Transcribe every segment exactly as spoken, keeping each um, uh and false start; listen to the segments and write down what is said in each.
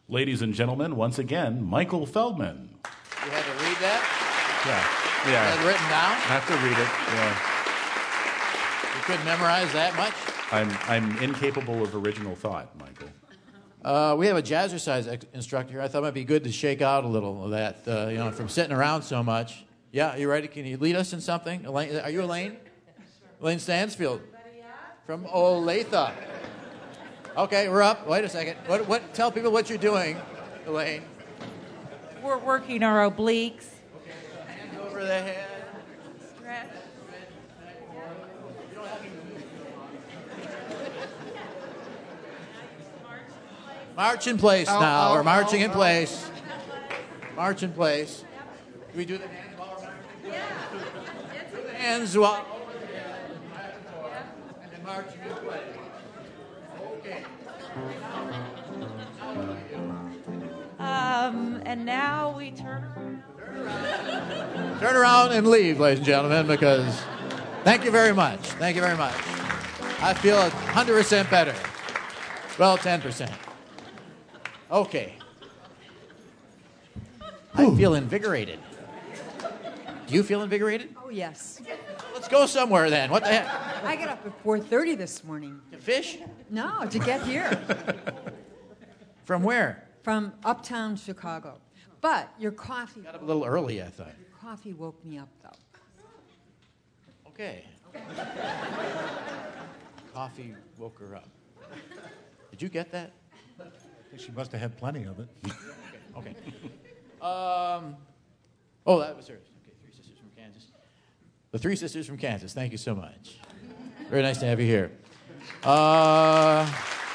Ladies and gentlemen, once again, Michael Feldman. You had to read that? Yeah. Yeah. You had it written down? I have to read it. Yeah. You couldn't memorize that much? I'm I'm incapable of original thought, Michael. Uh, we have a jazzercise ex- instructor here. I thought it might be good to shake out a little of that, uh, you know, from sitting around so much. Yeah, you ready? Can you lead us in something? Elaine, are you Elaine? Elaine Stansfield. From Olathe. Okay, we're up. Wait a second. What? What? Tell people what you're doing, Elaine. We're working our obliques. Okay. Hands over the head. Stretch. March in place Ow, now. ow, We're marching ow, in ow. place. March in place. Do we do the hands while we're marching? Yeah. Do the hands while and then marching in place. Okay. Um, and now we turn around. Turn around and leave, ladies and gentlemen, because thank you very much. Thank you very much. I feel one hundred percent better. Well, ten percent. Okay. I feel invigorated. Do you feel invigorated? Oh, yes. Let's go somewhere then. What the heck? I got up at four thirty this morning. To fish? No, to get here. From where? From uptown Chicago. But your coffee... Got up a little early, I thought. Your coffee woke me up, though. Okay. Coffee woke her up. Did you get that? I think she must have had plenty of it. Okay. Um, oh, that was hers. Okay, Three Sisters from Kansas. The Three Sisters from Kansas. Thank you so much. Very nice to have you here. Uh,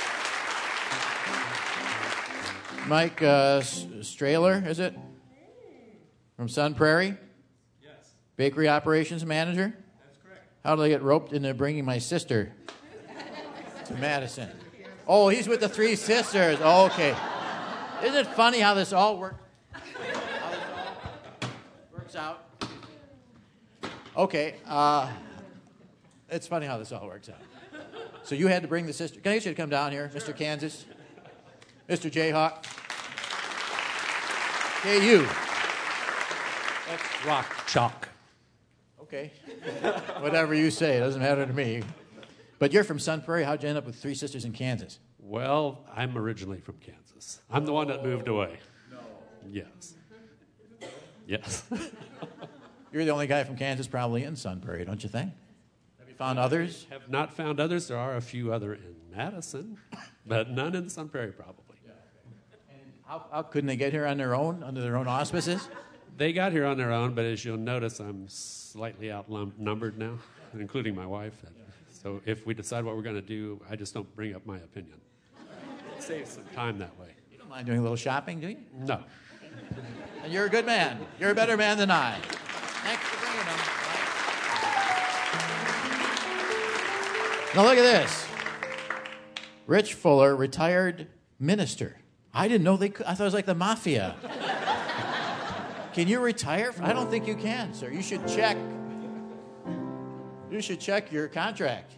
Mike uh, Strahler, is it? From Sun Prairie? Yes. Bakery operations manager? That's correct. How did I get roped into bringing my sister to Madison? Oh, he's with the Three Sisters. Oh, okay. Isn't it funny how this all works? How this all works out? Okay. Uh, it's funny how this all works out. So you had to bring the sister. Can I get you to come down here, Mister Kansas? Mister Jayhawk? Okay, you. That's rock chalk. Okay. Whatever you say, it doesn't matter to me. But you're from Sun Prairie. How'd you end up with Three Sisters in Kansas? Well, I'm originally from Kansas. I'm the one that moved away. No. Yes. Yes. You're the only guy from Kansas probably in Sun Prairie, don't you think? Have you found others? Have not found others. There are a few other in Madison, but none in Sun Prairie probably. And how, how couldn't they get here on their own, under their own auspices? They got here on their own, but as you'll notice, I'm slightly outnumbered now, including my wife. So if we decide what we're going to do, I just don't bring up my opinion. It saves some time that way. You don't mind doing a little shopping, do you? No. And you're a good man. You're a better man than I. Thanks for bringing them. Now look at this. Rich Fuller, retired minister. I didn't know they could. I thought it was like the mafia. Can you retire? I don't think you can, sir. You should check. You should check your contract.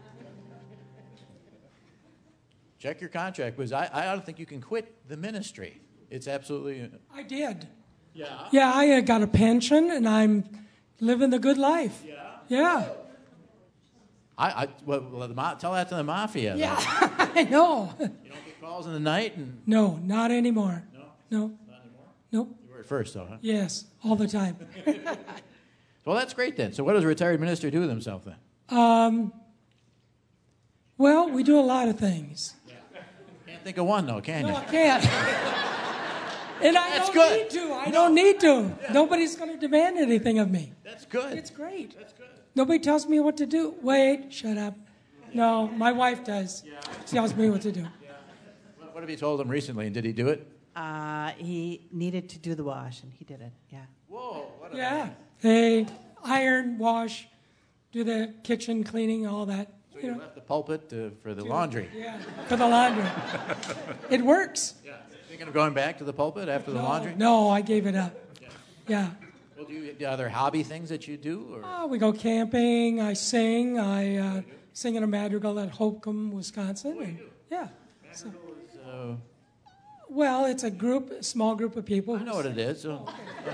Check your contract, because I, I don't think you can quit the ministry. It's absolutely... I did. Yeah? Yeah, I uh, got a pension, and I'm living the good life. Yeah? Yeah. I, I well, well, the ma- tell that to the mafia. Yeah, I know. You don't get calls in the night? And No, not anymore. No? No. Not anymore? Nope. You were at first, though, huh? Yes, all the time. Well, that's great, then. So what does a retired minister do with himself, then? Um, well, we do a lot of things. Can't think of one, though, can No, you? I can't. And I That's don't good. need to. I don't need to. Nobody's going to demand anything of me. That's good. It's great. That's good. Nobody tells me what to do. Wait, shut up. No, my wife does. She tells me what to do. What what have you told him recently, and did he do it? Uh, he needed to do the wash, and he did it. Yeah. Whoa, what a Yeah. man. They iron, wash, do the kitchen cleaning, all that. So You you know, left the pulpit uh, for the laundry. yeah, for the laundry. It works. Yeah. Thinking of going back to the pulpit after the No, laundry? no, I gave it up. Yeah. Well, do you do other hobby things that you do? Or? Oh, we go camping. I sing. I uh, sing in a madrigal at Holcomb, Wisconsin. And, yeah. So, Uh, Well, it's a group, a small group of people. I know what it is. So.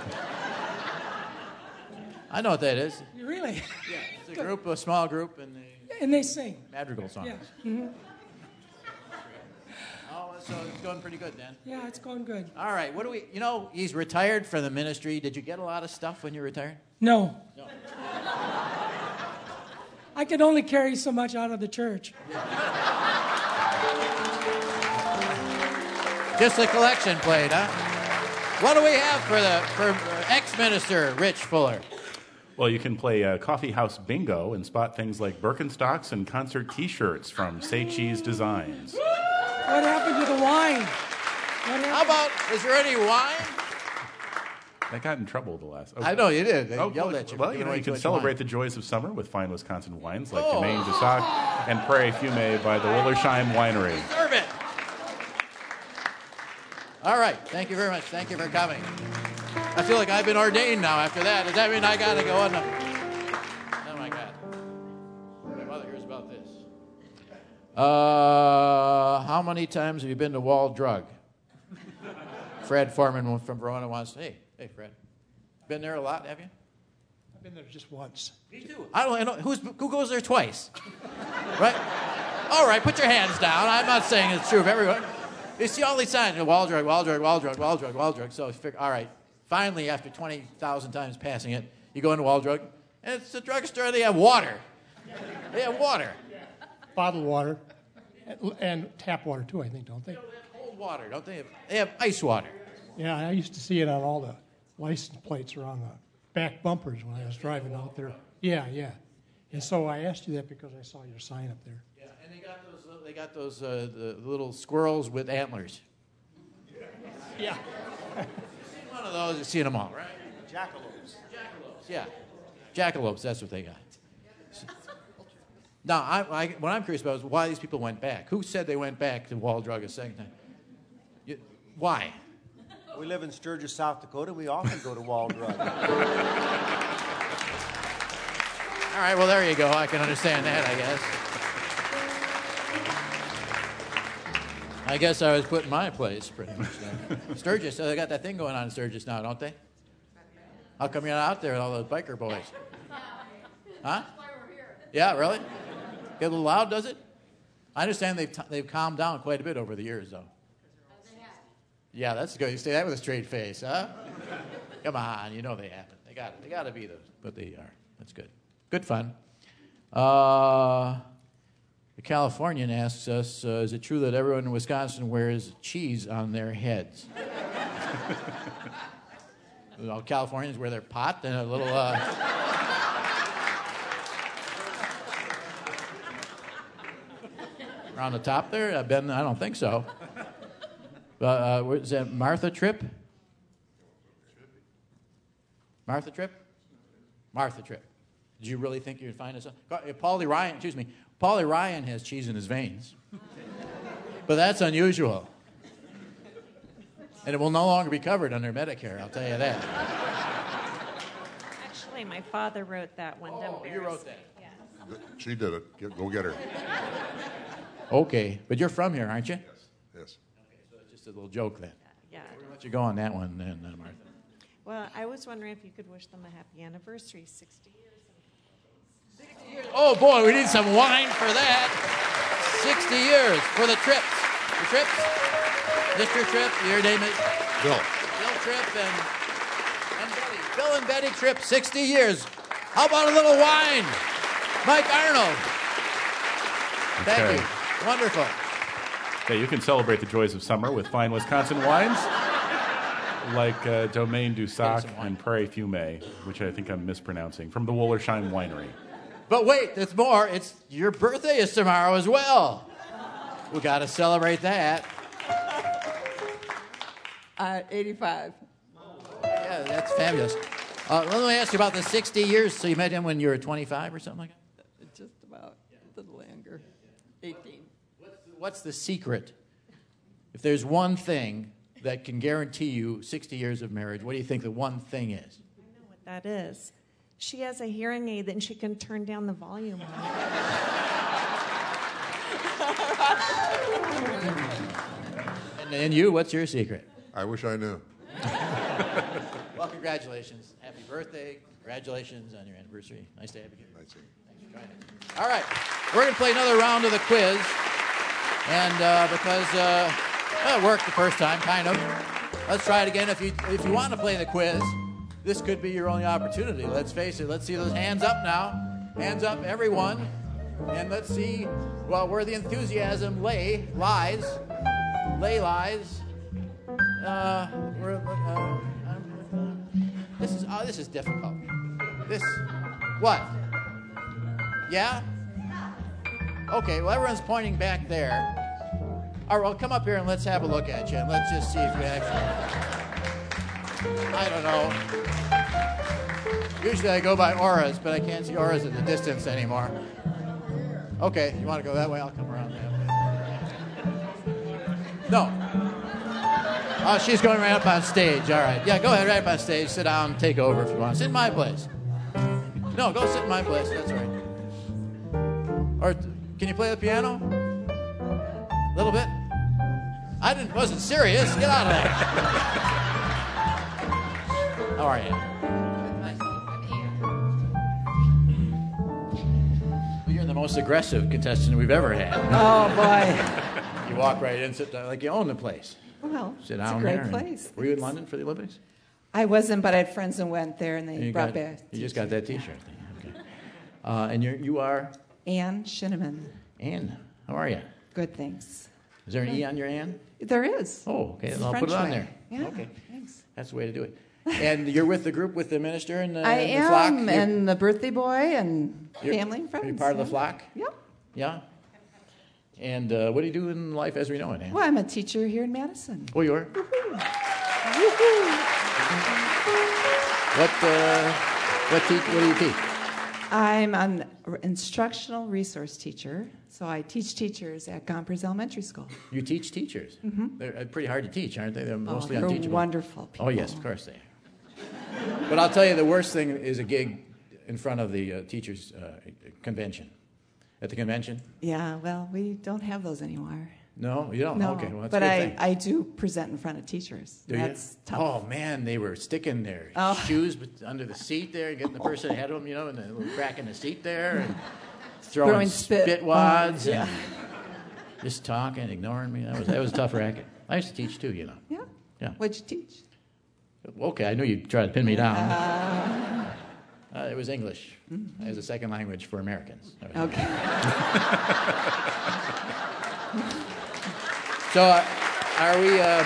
I know what that is. You really? Yeah, it's a group, a small group, and they And they sing. madrigal songs. Yeah. Mm-hmm. Oh, so it's going pretty good then. Yeah, it's going good. All right, what do we? You know, he's retired from the ministry. Did you get a lot of stuff when you retired? No. No. I could only carry so much out of the church. Just a collection plate, huh? What do we have for the for uh, ex-minister Rich Fuller? Well, you can play uh, Coffee House Bingo and spot things like Birkenstocks and concert T-shirts from Say Cheese Designs. What happened to the wine? What happened? How about, is there any wine? I got in trouble the last. Oh, I know you did. They Oh, yelled well, at you. Well, for you giving know, away you too can much celebrate wine. the joys of summer with fine Wisconsin wines like Oh. Domaine du Sac and Prairie Fumé by the Willersheim Winery. Serve it. All right. Thank you very much. Thank you for coming. I feel like I've been ordained now after that. Does that mean I got to go on? The... Oh, my God. My mother hears about this. Uh, how many times have you been to Wall Drug? Fred Foreman from Verona wants to... Hey, hey, Fred. Been there a lot, have you? I've been there just once. Me too. I don't know. Who's, who goes there twice? Right? All right, put your hands down. I'm not saying it's true of everyone. You see all these signs, you know, wall drug, wall drug, wall drug, wall drug, wall drug. So you figure, all right, finally, after twenty thousand times passing it, you go into wall drug, and it's a drugstore, they have water. They have water. Bottled water and, and tap water, too, I think, don't they? They have cold water, don't they? They have ice water. Yeah, I used to see it on all the license plates or on the back bumpers when I was driving out there. Yeah, yeah. And so I asked you that because I saw your sign up there. Yeah, and they got those, uh, they got those uh, the little squirrels with antlers. Yeah. One of those, you've seen them all, right? Jackalopes. Jackalopes, yeah. Jackalopes, that's what they got. Now, I, I, what I'm curious about is why these people went back. Who said they went back to Wall Drug a second time? You, why? We live in Sturgis, South Dakota. We often go to Wall Drug. All right, well, there you go. I can understand that, I guess. I guess I was put in my place, pretty much. Then. Sturgis, so they got that thing going on in Sturgis now, don't they? How come you're not out there with all those biker boys? Huh? Yeah, really? Get a little loud, does it? I understand they've, t- they've calmed down quite a bit over the years, though. Yeah, that's good. You say that with a straight face, huh? Come on, you know they haven't. They got they got to be those, but they are. That's good. Good fun. Uh, the Californian asks us, uh, is it true that everyone in Wisconsin wears cheese on their heads? All Californians wear their pot and a little... Uh, around the top there? Uh, Ben, I don't think so. Uh, uh, is that Martha Tripp? Martha Tripp? Martha Tripp. Did you really think you'd find us? Paulie Ryan, excuse me. Paulie Ryan has cheese in his veins. But that's unusual. And it will no longer be covered under Medicare, I'll tell you that. Actually, my father wrote that one. Oh, you wrote that. Yeah. She did it. Get, go get her. Okay, but you're from here, aren't you? Yes. Yes. Okay, so it's just a little joke then. Yeah. We're going to let you go on that one then, uh, Martha. Well, I was wondering if you could wish them a happy anniversary, sixty years. Oh, boy, we need some wine for that. sixty years for the Tripps. The Tripps? Mister Tripp, your name is? Bill. Bill Tripp and, and Betty. Bill and Betty Tripp, sixty years. How about a little wine? Mike Arnold. Thank Okay. you. Wonderful. Yeah, you can celebrate the joys of summer with fine Wisconsin wines like uh, Domaine du Sac and Prairie Fumé, which I think I'm mispronouncing, from the Willersheim Winery. But wait, there's more. It's your birthday is tomorrow as well. We got to celebrate that. Uh, eighty-five. Yeah, that's fabulous. Uh, let me ask you about the sixty years. So you met him when you were twenty-five or something like that? Just about a little younger. eighteen. What's the secret? If there's one thing that can guarantee you sixty years of marriage, what do you think the one thing is? I know what that is. She has a hearing aid that she can turn down the volume on. And and you, what's your secret? I wish I knew. Well, congratulations. Happy birthday. Congratulations on your anniversary. Nice to have you here. Nice to meet you. Thanks for joining us. All right. We're going to play another round of the quiz. And uh, because uh, well, it worked the first time, kind of. Let's try it again. If you if you want to play the quiz, this could be your only opportunity. Let's face it. Let's see those hands up now. Hands up, everyone. And let's see, well, where the enthusiasm lay, lies, lay lies. Uh, we're, uh, um, this is oh, this is difficult. This, what? Yeah? Okay, well, everyone's pointing back there. All right, well, come up here and let's have a look at you, and let's just see if you actually... I don't know. Usually I go by auras, but I can't see auras at the distance anymore. Okay, you want to go that way? I'll come around that way. No. Oh, she's going right up on stage. All right. Yeah, go ahead, right up on stage. Sit down, take over if you want. Sit in my place. No, go sit in my place. That's all right. Or can you play the piano? A little bit? I didn't wasn't serious. Get out of there. How are you? You're the most aggressive contestant we've ever had. Oh, boy. You walk right in, sit down like you own the place. Well, sit it's down a great there. place. Were you in London for the Olympics? I wasn't, but I had friends that went there, and they And you brought got, back. You just got that T-shirt thing. Okay. Uh, and you're, you are? Ann Shinneman. Ann, how are you? Good, thanks. Is there an E on your Ann? There is. Oh, okay. It's Then I'll French put it on way. there. Yeah, Okay. thanks. That's the way to do it. And you're with the group with the minister and the, I and the flock? am, You're- and the birthday boy, and you're- family and friends. Are you part of the yeah. flock? Yep. Yeah? And uh, what do you do in life as we know it, Ann? Well, I'm a teacher here in Madison. Oh, you are? Woohoo. What, uh, what, te- what do you teach? I'm an instructional resource teacher, so I teach teachers at Gompers Elementary School. You teach teachers? Mhm. They're uh, pretty hard to teach, aren't they? They're mostly they're unteachable. wonderful people. Oh, yes, of course they are. But I'll tell you, the worst thing is a gig in front of the uh, teachers' uh, convention. At the convention? Yeah, well, we don't have those anymore. No, you don't? No, Okay, well, that's but a good I, thing. I do present in front of teachers. Do That's you? tough. Oh, man, they were sticking their Oh. shoes bet- under the seat there, getting the person ahead of them, you know, and the little crack in the seat there, and throwing, Throwing spit spit, wads, wads, yeah. and just talking, ignoring me. That was, that was a tough racket. I used to teach, too, you know. Yeah. Yeah. What'd you teach? Okay, I knew you'd try to pin me down. Uh, Uh, it was English as a second language for Americans. That was okay. So, uh, are we? Um,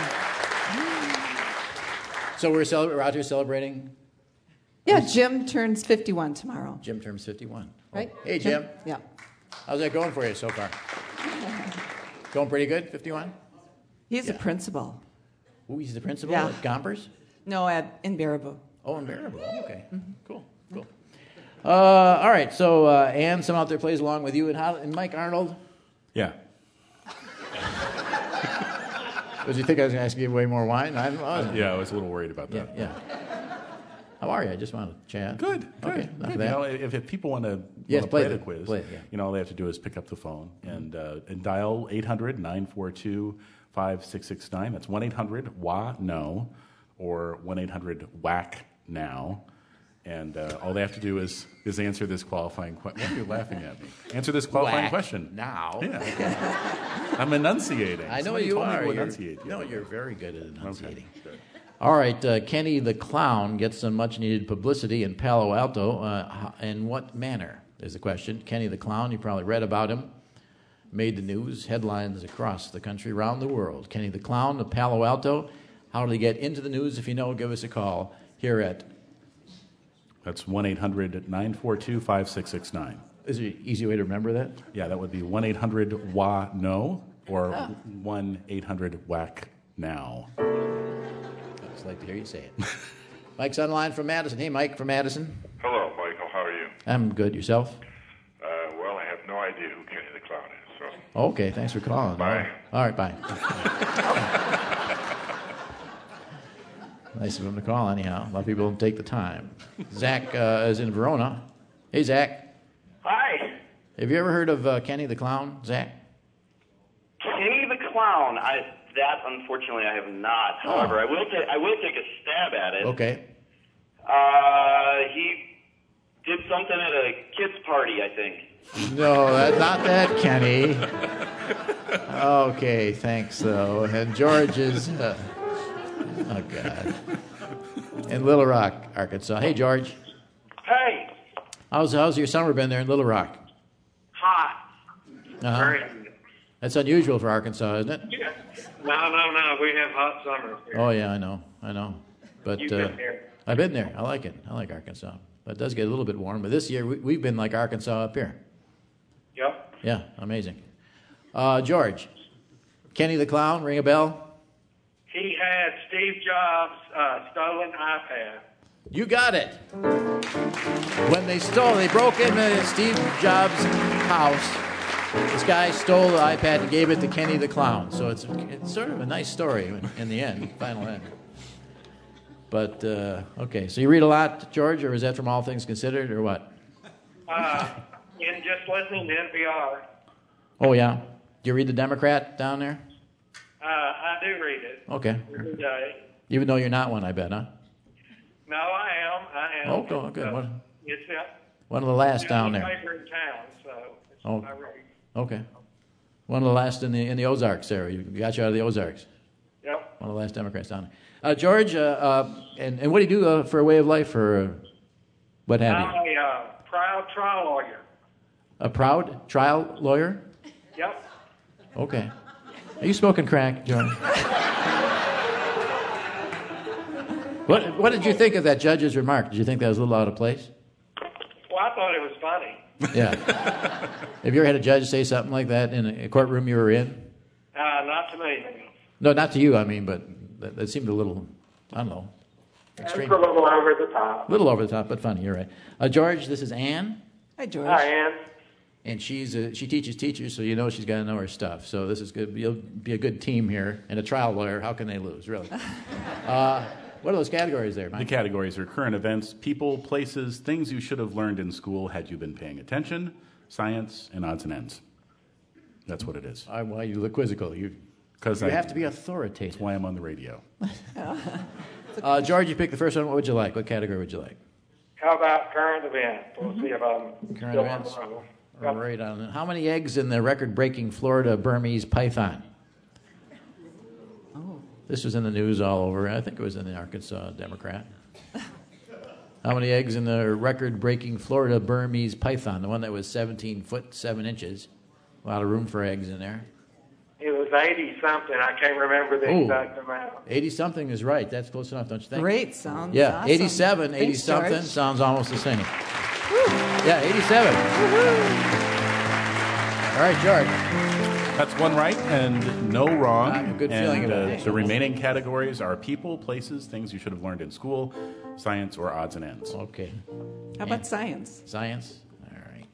so we're cele- we're out here celebrating. Yeah, Jim turns fifty-one tomorrow. Jim turns fifty-one. Right? Hey, Jim. Yeah. How's that going for you so far? Going pretty good. fifty-one. He's Yeah. a principal. Ooh, he's the principal Yeah. at Gompers. No, at in Baraboo. Oh, in Baraboo. Okay. Cool. Cool. Uh, all right. So uh, Ann, some out there plays along with you, and how? And Mike Arnold. Yeah. Does he think I was going to ask you to give away more wine? I don't know. Uh, yeah, I was a little worried about Yeah, that. yeah. How are you? I just want to chat. Good. Good. Okay. Enough Good. of You that. know, if, if people want to Yes, play, play the the- quiz, play it, yeah. you know, all they have to do is pick up the phone and uh, and dial eight hundred, nine four two, five six six nine. That's one eight hundred W A N O or one eight hundred W A C now. And uh, all they have to do is is answer this qualifying question. Why are you laughing at me? Answer this qualifying Whack question. now. Yeah. I'm enunciating. I know Somebody you told me are. to You're- enunciate. no, you're very good at enunciating. Okay, good. All right, uh, Kenny the Clown gets some much-needed publicity in Palo Alto. Uh, h- in what manner is the question? Kenny the Clown, you probably read about him. Made the news, headlines across the country, around the world. Kenny the Clown of Palo Alto. How did he get into the news? If you know, give us a call here at... That's one eight hundred, nine four two, five six six nine. Is there an easy way to remember that? Yeah, that would be one eight hundred W A N O or one eight hundred W A C now. I'd just like to hear you say it. Mike's on the line from Madison. Hey, Mike from Madison. Hello, Michael. How are you? I'm good. Yourself? Uh, well, I have no idea who Kenny the Clown is. So Okay, thanks for calling. Bye. All right, bye. Nice of him to call, anyhow. A lot of people don't take the time. Zach uh, is in Verona. Hey, Zach. Hi. Have you ever heard of uh, Kenny the Clown, Zach? Kenny the Clown. I That, unfortunately, I have not. However, I will take I will take a stab at it. Okay. Uh, he did something at a kids' party, I think. No, that, not that, Kenny. Okay, thanks, though. And George is, uh, oh, God. In Little Rock, Arkansas. Hey, George. Hey, How's, how's your summer been there in Little Rock? hot. Uh-huh. Very. That's unusual for Arkansas, isn't it? Yeah. No, no, no. We have hot summers here. Oh, yeah, I know. I know. But You've uh, been there. I've been there. I like it. I like Arkansas. But it does get a little bit warm. But this year, we, we've been like Arkansas up here. Yep. Yeah, amazing. Uh, George, Kenny the Clown, ring a bell? He had Steve Jobs' uh, stolen iPad. You got it. When they stole, they broke into Steve Jobs' house. This guy stole the iPad and gave it to Kenny the Clown. So it's it's sort of a nice story in, in the end, final end. But, uh, okay, so you read a lot, George, or is that from All Things Considered, or what? Uh, in just listening to N P R. Oh, yeah. Do you read The Democrat down there? Uh, I do read it. Okay. Every day. Even though you're not one, I bet, huh? No, I am. I am. Oh, good, good. Uh, What, it's uh, one of the last down there. newspaper in town, so it's Oh. I read. Okay. One of the last in the in the Ozarks there. You got you out of the Ozarks. Yep. One of the last Democrats down there. Uh, George, uh, uh, and, and what do you do uh, for a way of life, or uh, what have you? I'm a uh, proud trial lawyer. A proud trial lawyer? Yep. Okay. Are you smoking crack, George? What What did you think of that judge's remark? Did you think that was a little out of place? Well, I thought it was funny. Yeah. Have you ever had a judge say something like that in a courtroom you were in? Uh, not to me. No, not to you, I mean, but that, that seemed a little, I don't know, It's extreme. a little over the top. A little over the top, but funny, you're right. Uh, George, this is Ann. Hi, George. Hi, Ann. And she's a, she teaches teachers, so you know she's got to know her stuff. So this is good. You'll be a good team here. And a trial lawyer, how can they lose, really? Uh, what are those categories there, Mike? The categories are current events, people, places, things you should have learned in school had you been paying attention, science, and odds and ends. That's what it is. I, why you look quizzical? You, Because you I have to be authoritative. That's why I'm on the radio. uh, George, you picked the first one. What would you like? What category would you like? How about current events? We'll see if I'm Current still events? on the roll. All right. On it. How many eggs in the record-breaking Florida Burmese python? Oh. This was in the news all over. I think it was in the Arkansas Democrat. How many eggs in the record-breaking Florida Burmese python? The one that was seventeen foot seven inches. A lot of room for eggs in there. It was eighty something. I can't remember the Ooh. exact amount. eighty something is right. That's close enough, don't you think? Great, sounds Yeah, awesome. eighty-seven, eighty Thanks, something George. sounds almost the same. Yeah, eighty-seven. All right, George. That's one right and no wrong. I have a good and, feeling about uh, it. The remaining categories are people, places, things you should have learned in school, science, or odds and ends. Okay. How about science? Science? All right.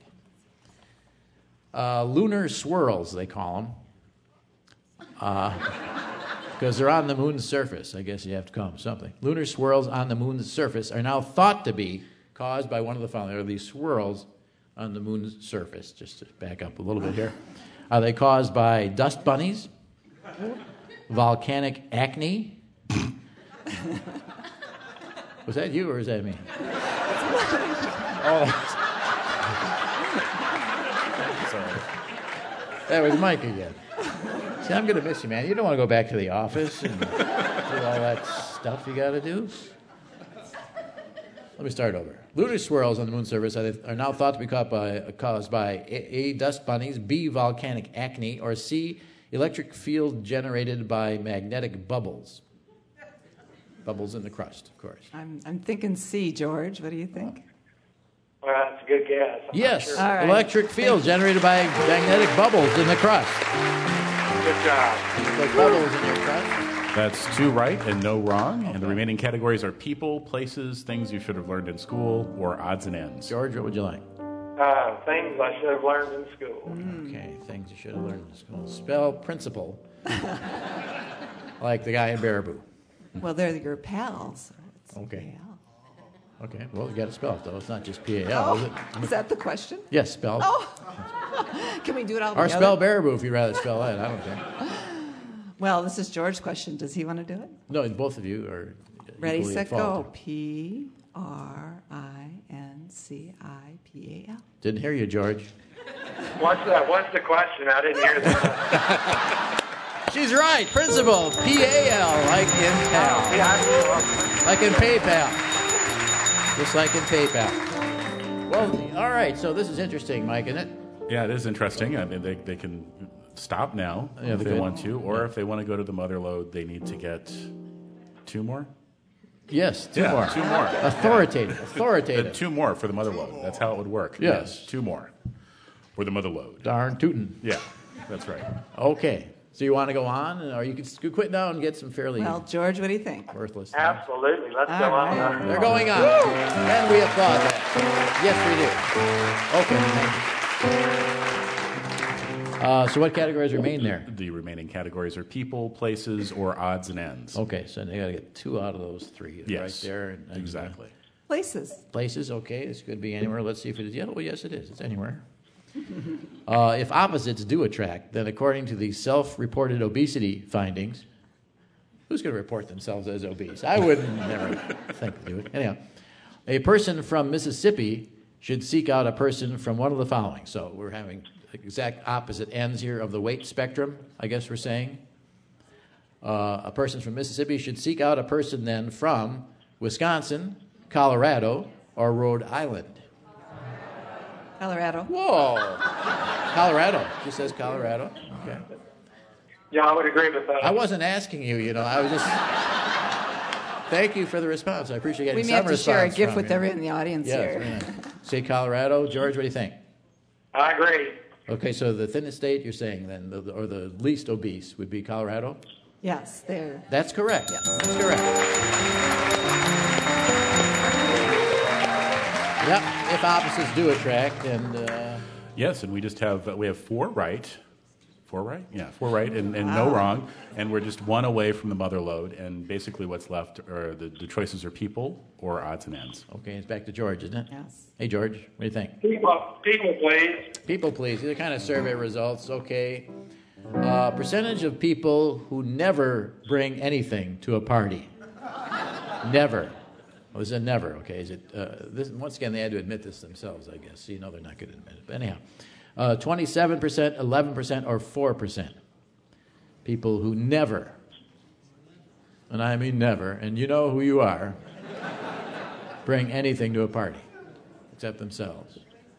Uh, lunar swirls, they call them. Because they're on the moon's surface. I guess you have to call them something. Lunar swirls on the moon's surface are now thought to be caused by one of the following. There are these swirls on the moon's surface. Just to back up a little bit here. Are they caused by dust bunnies? Volcanic acne? Was that you or is that me? Oh, sorry. That was Mike again. See, I'm going to miss you, man. You don't want to go back to the office and do all that stuff you got to do. Let me start over. Lunar swirls on the moon's surface are, are now thought to be caused by, caused by A, A, dust bunnies, B, volcanic acne, or C, electric field generated by magnetic bubbles. Bubbles in the crust, of course. I'm, I'm thinking C, George. What do you think? Well, that's a good guess. I'm Yes, not sure. All right. electric field generated by magnetic bubbles in the crust. Good job. Like bubbles in your crust. That's two right and no wrong. And the remaining categories are people, places, things you should have learned in school, or odds and ends. George, what would you like? Uh, things I should have learned in school. Okay, things you should have learned in school. Spell principal. Like the guy in Baraboo. Well, they're your pals. So it's Okay. P A L. Okay, well, you got to spell it, though. It's not just P A L, is it? Is that the question? Yes, spell. Oh, can we do it all Or together? spell Baraboo if you'd rather spell that. I don't care. Well, this is George's question. Does he want to do it? No, both of you are Ready, equally set, at fault. go. P R I N C I P A L. Didn't hear you, George. What's that? What's the question? I didn't hear that. She's right. Principal. P A L, like in PayPal. Like in PayPal. Just like in PayPal. Well, all right. So this is interesting, Mike, isn't it? Yeah, it is interesting. I mean, they, they can stop now Yeah, if they they could. want to, or if they want to go to the mother load, they need to get two more. Yes, two Yeah, more. two more. Authoritative. Yeah. Authoritative. Uh, two more for the mother load. That's how it would work. Yes. two more for the mother load. Darn tootin'. Yeah, that's right. Okay. So you want to go on, or you can s- quit now and get some fairly Well, George, what do you think? worthless. Absolutely. Let's All go right. on. They're going on, and we applaud that. Yes, we do. Okay. Thank you. Uh, so what categories remain there? The remaining categories are people, places, or odds and ends. Okay, so they got to get two out of those three Yes, right there. And, and, uh, exactly. Places. Places, okay. This could be anywhere. Let's see if it is. Yeah, well, yes, it is. It's anywhere. Uh, if opposites do attract, then according to the self-reported obesity findings, who's going to report themselves as obese? I wouldn't never think to do it. Anyhow, a person from Mississippi should seek out a person from one of the following. So we're having exact opposite ends here of the weight spectrum, I guess we're saying. Uh, a person from Mississippi should seek out a person then from Wisconsin, Colorado, or Rhode Island. Colorado. Whoa. Colorado. Just says Colorado. Okay. Yeah, I would agree with that. I wasn't asking you, you know. I was just... Thank you for the response. I appreciate getting We may some have to share a response gift from with you. everyone in the audience Yes, here. very nice. Say Colorado. George, what do you think? I agree. Okay, so the thinnest state you're saying then, the, or the least obese, would be Colorado? Yes, there. That's correct. That's correct. Yep, if opposites do attract, and... Uh, Yes, and we just have uh, we have four right, four right, yeah, four right, and, and no wrong, and we're just one away from the mother load. And basically, what's left are the, the choices are people or odds and ends. Okay, it's back to George, isn't it? Yes. Hey, George, what do you think? People, people, please. People, please. These are kind of survey results. Okay. Uh, percentage of people who never bring anything to a party. Never. Well, is it never? Okay. Is it? Uh, this, once again, they had to admit this themselves, I guess. So you know they're not going to admit it. But anyhow, uh, twenty-seven percent, eleven percent, or four percent. People who never, and I mean never, and you know who you are, bring anything to a party except themselves.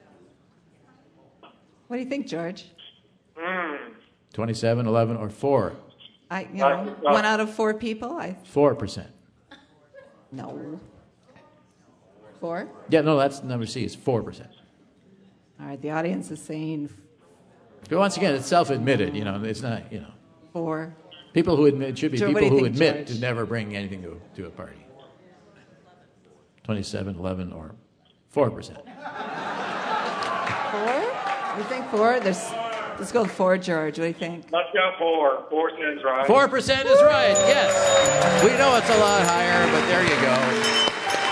What do you think, George? Mm. twenty-seven, eleven, or four? I, you know, Uh, uh, one out of four people. I four percent. no. Four. Yeah, no, that's number C. It's four percent. All right. The audience is saying But once again, it's self-admitted. You know, it's not. You know, four. people who admit should be George, what people do you who think, admit George? to never bring anything to to a party. twenty-seven, eleven, or four percent. Four. You think four? There's. Let's go with four, George. What do you think? Let's go four. Four sounds right. Four percent is right. Yes, we know it's a lot higher, but there you go.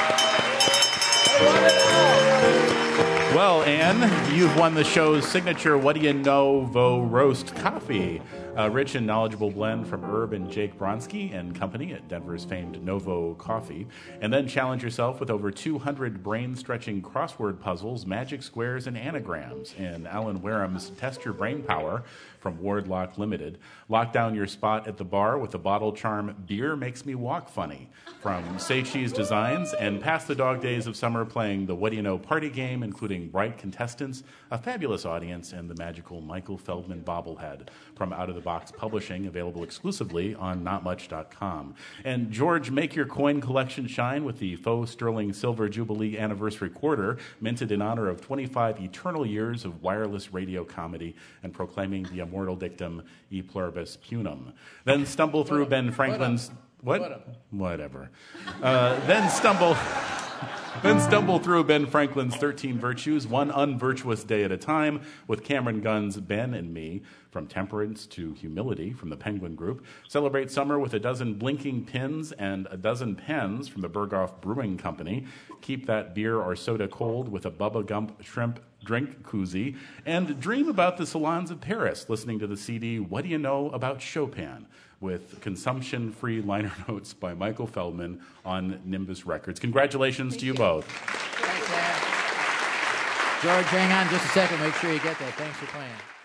Well, Ann, you've won the show's signature What Do You Know Vo Roast Coffee. A rich and knowledgeable blend from Herb and Jake Bronski and Company at Denver's famed Novo Coffee. And then challenge yourself with over two hundred brain-stretching crossword puzzles, magic squares, and anagrams in Alan Wareham's Test Your Brain Power from Wardlock Limited. Lock down your spot at the bar with the bottle charm Beer Makes Me Walk Funny from Say Cheese Designs, and pass the dog days of summer playing the What Do You Know party game, including bright contestants, a fabulous audience, and the magical Michael Feldman bobblehead from Out of the Box Publishing, available exclusively on not much dot com. And George, make your coin collection shine with the faux sterling silver Jubilee anniversary quarter, minted in honor of twenty-five eternal years of wireless radio comedy and proclaiming the immortal dictum E pluribus punum. Then stumble through Ben Franklin's... What? Whatever. Uh, then stumble... Then stumble through Ben Franklin's thirteen Virtues, one unvirtuous day at a time, with Cameron Gunn's Ben and Me, from Temperance to Humility from the Penguin Group. Celebrate summer with a dozen blinking pins and a dozen pens from the Berghoff Brewing Company. Keep that beer or soda cold with a Bubba Gump shrimp drink koozie. And dream about the salons of Paris, listening to the C D What Do You Know About Chopin with consumption-free liner notes by Michael Feldman on Nimbus Records. Congratulations Thank to you, you. both. George, hang on just a second. Make sure you get that. Thanks for playing.